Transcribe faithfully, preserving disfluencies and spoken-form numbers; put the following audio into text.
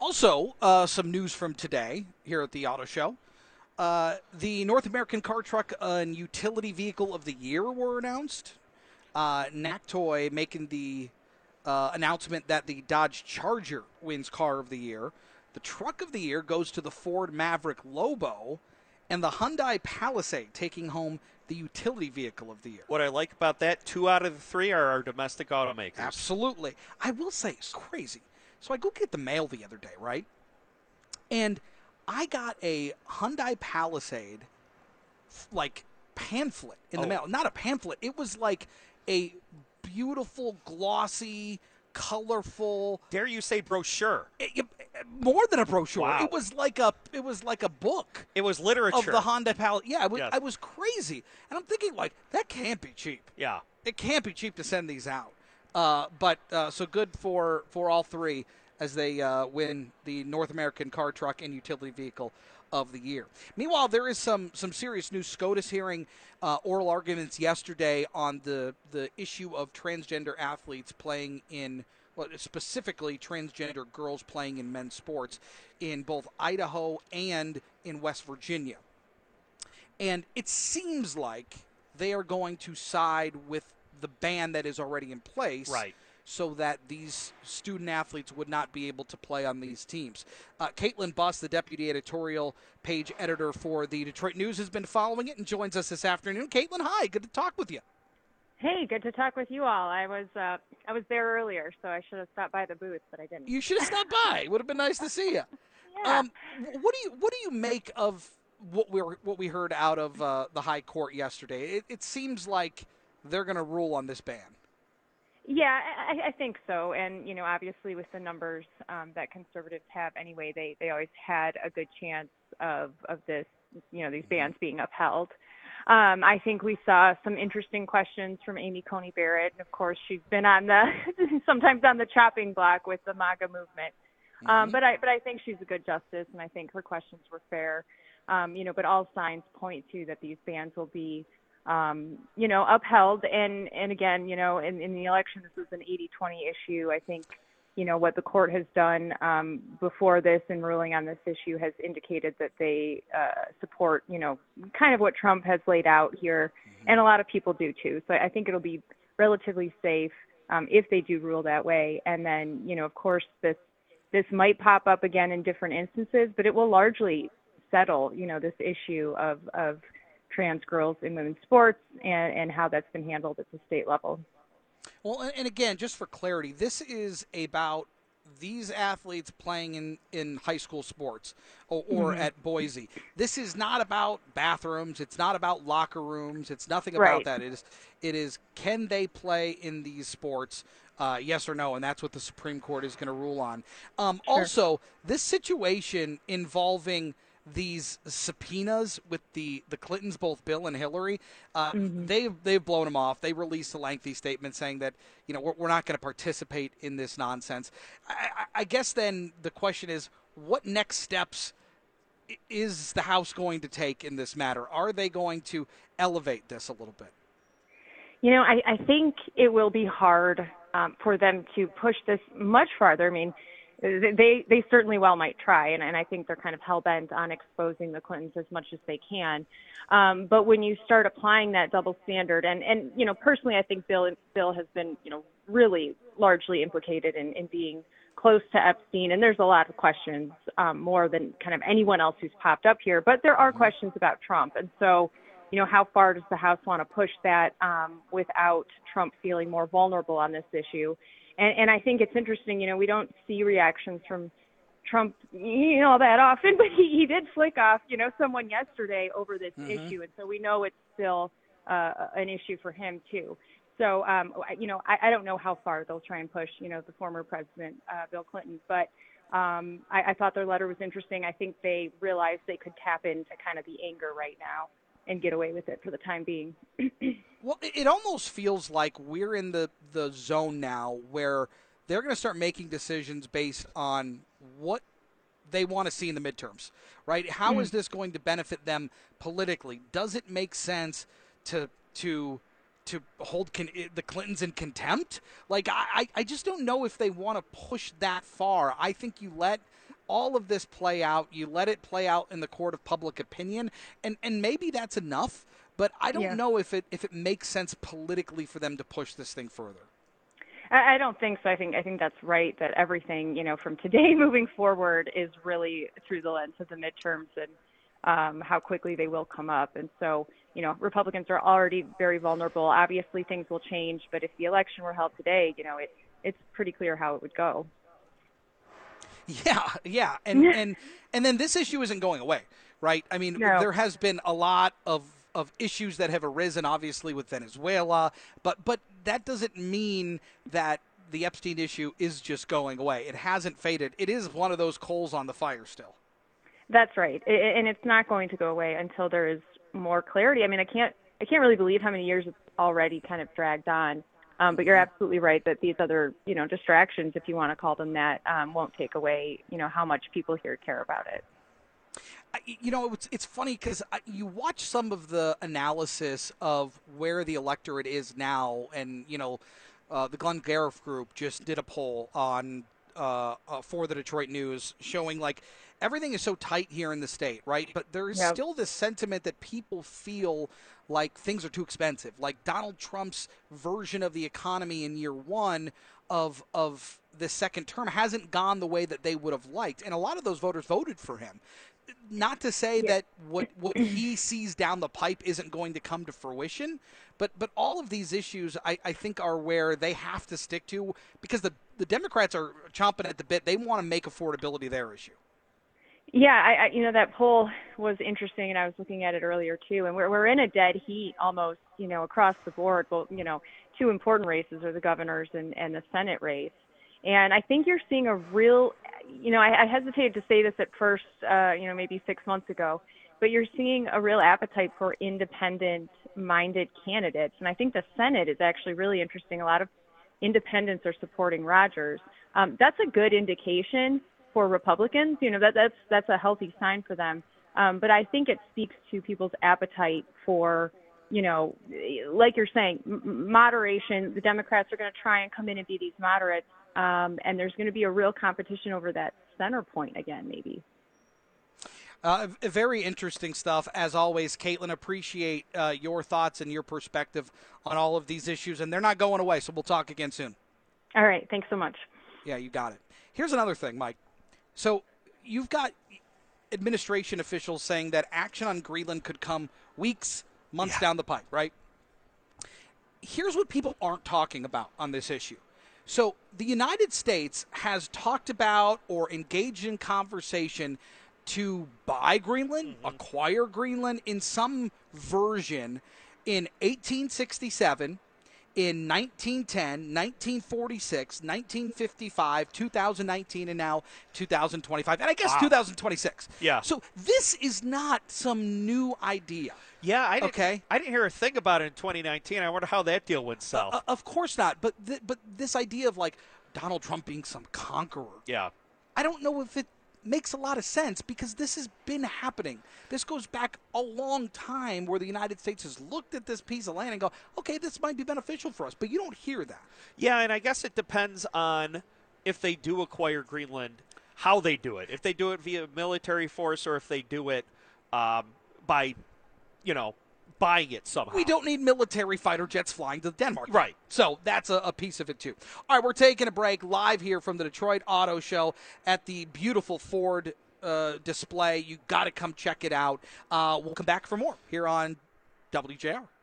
Also, uh, some news from today here at the Auto Show. Uh, the North American Car Truck and Utility Vehicle of the Year were announced. Uh, NACTOY making the uh, announcement that the Dodge Charger wins Car of the Year. The Truck of the Year goes to the Ford Maverick Lobo, and the Hyundai Palisade taking home the Utility Vehicle of the Year. What I like about that, two out of the three are our domestic automakers. Absolutely. I will say, it's crazy. So I go get the mail the other day, right? And I got a Hyundai Palisade, like, pamphlet in the Oh. mail. Not a pamphlet. It was like a beautiful, glossy, colorful. Dare you say brochure? It, it- more than a brochure. Wow. It was like a. It was like a book It was of literature. the Hyundai Palisade. Yeah, it was, Yes. I was crazy, and I'm thinking like that can't be cheap. Yeah. It can't be cheap to send these out. Uh, but uh, so good for, for all three as they uh, win the North American Car, Truck, and Utility Vehicle of the Year. Meanwhile, there is some some serious news. SCOTUS hearing uh, oral arguments yesterday on the the issue of transgender athletes playing in, well, specifically transgender girls playing in men's sports in both Idaho and in West Virginia. And it seems like they are going to side with the ban that is already in place. Right. So that these student athletes would not be able to play on these teams. Uh, Caitlin Buss, the deputy editorial page editor for the Detroit News, has been following it and joins us this afternoon. Caitlin, hi. Good to talk with you. Hey, good to talk with you all. I was uh, I was there earlier, so I should have stopped by the booth, but I didn't. You should have stopped by. It would have been nice to see you. Yeah. Um, wh- what do you what do you make of what we were, what we heard out of uh, the high court yesterday? It, it seems like they're going to rule on this ban. Yeah, I, I think so. And, you know, obviously with the numbers um, that conservatives have anyway, they, they always had a good chance of, of this, you know, these bans being upheld. Um, I think we saw some interesting questions from Amy Coney Barrett. And, of course, she's been on the sometimes on the chopping block with the MAGA movement. Um, Mhm. but I but I think she's a good justice, and I think her questions were fair. Um, you know, but all signs point to that these bans will be um, you know, upheld. And, and again, you know, in, in the election, this is an eighty twenty issue. I think, you know, what the court has done um, before this in ruling on this issue has indicated that they uh, support, you know, kind of what Trump has laid out here. Mm-hmm. And a lot of people do too. So I think it'll be relatively safe um, if they do rule that way. And then, you know, of course, this, this might pop up again in different instances, but it will largely settle, you know, this issue of, of, trans girls in women's sports and, and how that's been handled at the state level. Well, and- and again, just for clarity, this is about these athletes playing in, in high school sports or, or Mhm. at Boise. This is not about bathrooms. It's not about locker rooms. It's nothing about Right. that. It is, it is, can they play in these sports? Uh, yes or no, and that's what the Supreme Court is going to rule on. Um, Sure. Also, this situation involving these subpoenas with the, the Clintons, both Bill and Hillary, uh, Mhm. they've they've blown them off. They released a lengthy statement saying that, you know, we're, we're not going to participate in this nonsense. I, I, I guess then the question is, what next steps i- is the House going to take in this matter? Are they going to elevate this a little bit? You know, I, I think it will be hard um, for them to push this much farther. I mean, they they certainly well might try, and, and I think they're kind of hell-bent on exposing the Clintons as much as they can. Um, but when you start applying that double standard, and, and you know, personally, I think Bill Bill has been, you know, really largely implicated in, in being close to Epstein, and there's a lot of questions, um, more than kind of anyone else who's popped up here. But there are questions about Trump, and so, you know, how far does the House want to push that um, without Trump feeling more vulnerable on this issue? And, and I think it's interesting, you know, we don't see reactions from Trump, you know, that often, but he, he did flick off, you know, someone yesterday over this Mhm. issue. And so we know it's still uh, an issue for him, too. So, um, you know, I, I don't know how far they'll try and push, you know, the former president, uh, Bill Clinton. But um, I, I thought their letter was interesting. I think they realized they could tap into kind of the anger right now and get away with it for the time being. Well, it it almost feels like we're in the, the zone now where they're going to start making decisions based on what they want to see in the midterms, right? How is this going to benefit them politically? Does it make sense to to to hold con- the Clintons in contempt? Like, I, I I just don't know if they want to push that far. I think you let all of this play out. You let it play out in the court of public opinion, and, and maybe that's enough. But I don't Yeah. know if it if it makes sense politically for them to push this thing further. I I don't think so. I think I think that's right. That everything, you know, from today moving forward is really through the lens of the midterms and um, how quickly they will come up. And so, you know, Republicans are already very vulnerable. Obviously, things will change. But if the election were held today, you know, it it's pretty clear how it would go. Yeah, yeah, and and and then this issue isn't going away, right? I mean, No. there has been a lot of of issues that have arisen, obviously with Venezuela, but but that doesn't mean that the Epstein issue is just going away. It hasn't faded. It is one of those coals on the fire still. That's right, I- and it's not going to go away until there is more clarity. I mean, I can't I can't really believe how many years it's already kind of dragged on. Um, but you're absolutely right that these other, you know, distractions, if you want to call them that, um, won't take away, you know, how much people here care about it. You know, it's it's funny because you watch some of the analysis of where the electorate is now, and you know, uh, the Glenn Gariff Group just did a poll on uh, uh, for the Detroit News showing like everything is so tight here in the state, right? But there is Yep. still this sentiment that people feel like things are too expensive, like Donald Trump's version of the economy in year one of of the second term hasn't gone the way that they would have liked, and a lot of those voters voted for him. Not to say Yeah. that what what he sees down the pipe isn't going to come to fruition, but but all of these issues I, I think are where they have to stick to because the, the Democrats are chomping at the bit. They want to make affordability their issue. Yeah, I, I, you know, that poll was interesting, and I was looking at it earlier too. And we're we're in a dead heat almost, you know, across the board. Well, you know, two important races are the governor's and, and the Senate race. And I think you're seeing a real, you know, I, I hesitated to say this at first, uh, you know, maybe six months ago, but you're seeing a real appetite for independent-minded candidates. And I think the Senate is actually really interesting. A lot of independents are supporting Rogers. Um, that's a good indication for Republicans. You know, that that's that's a healthy sign for them. Um, but I think it speaks to people's appetite for, you know, like you're saying, m- moderation. The Democrats are going to try and come in and be these moderates. Um, and there's going to be a real competition over that center point again, maybe. Uh, very interesting stuff, as always, Caitlin. Appreciate uh, your thoughts and your perspective on all of these issues, and they're not going away, so we'll talk again soon. All right. Thanks so much. Yeah, you got it. Here's another thing, Mike. So you've got administration officials saying that action on Greenland could come weeks, months Yeah. down the pipe, right? Here's what people aren't talking about on this issue. So the United States has talked about or engaged in conversation to buy Greenland, mm-hmm. acquire Greenland in some version in eighteen sixty-seven, in nineteen ten, nineteen forty-six, nineteen fifty-five, two thousand nineteen, and now two thousand twenty-five, and I guess Wow. two thousand twenty-six. Yeah. So this is not some new idea. Yeah, I didn't, Okay. I didn't hear a thing about it in twenty nineteen. I wonder how that deal went south. Uh, of course not. But th- but this idea of like Donald Trump being some conqueror, yeah. I don't know if it makes a lot of sense because this has been happening. This goes back a long time where the United States has looked at this piece of land and go, okay, this might be beneficial for us. But you don't hear that. Yeah, and I guess it depends on if they do acquire Greenland, how they do it. If they do it via military force or if they do it um, by, you know, buying it somehow. We don't need military fighter jets flying to Denmark. Right. So that's a, a piece of it, too. All right, we're taking a break live here from the Detroit Auto Show at the beautiful Ford uh, display. You got to come check it out. Uh, we'll come back for more here on W J R.